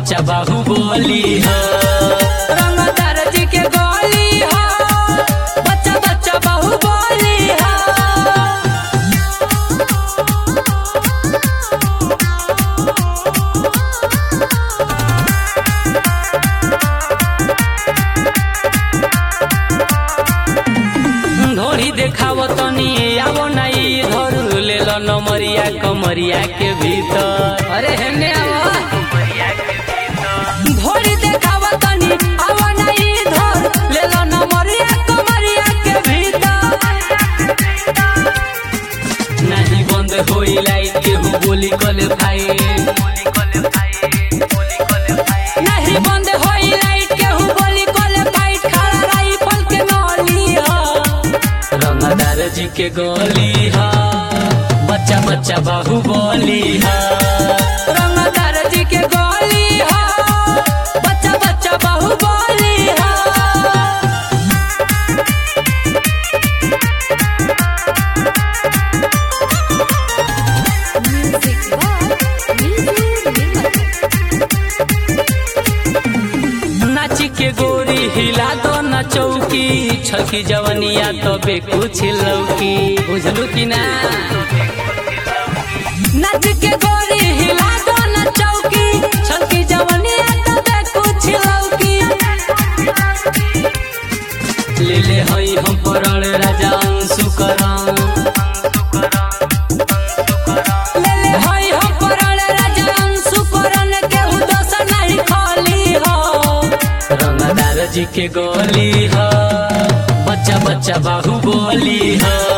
बच्चा बाहुबली हो। रंगदार जी के गोली हो, बच्चा बच्चा बाहुबली हो। घोड़ी देखाव तनी आवो नाई धर ले लो नमरिया कमरिया के भीतर। अरे हेने आवा घोड़ी देखाव तनी आवो नाई धर ले लो नमरिया कमरिया के भीतर। नहीं बंद होई लाइट के हु बोली कले भाई, नहीं बंद होई लाइट के हु बोली कले भाई। खड़ा राइफल के नली हो, रंगदार जी के गोली हो, बच्चा बच्चा बाहुबली हो। रंगदार जी के गोली हो, बच्चा बच्चा बाहुबली हो। नाची के गोरी हिला दो न चौकी, छकी जवनिया तो बे कुछ लौकी। बुझलू की ना? नाच के गोरी हिला दो न चौकी, छकी जवनिया तो बे कुछ लौकी। ले ले हई हम परण राजा अंशु करम, ले ले हई हम परण राजा अंशु करन के उदस नहीं खाली हो। रंगदार जी के गोली हो, बच्चा बच्चा बाहुबली हो।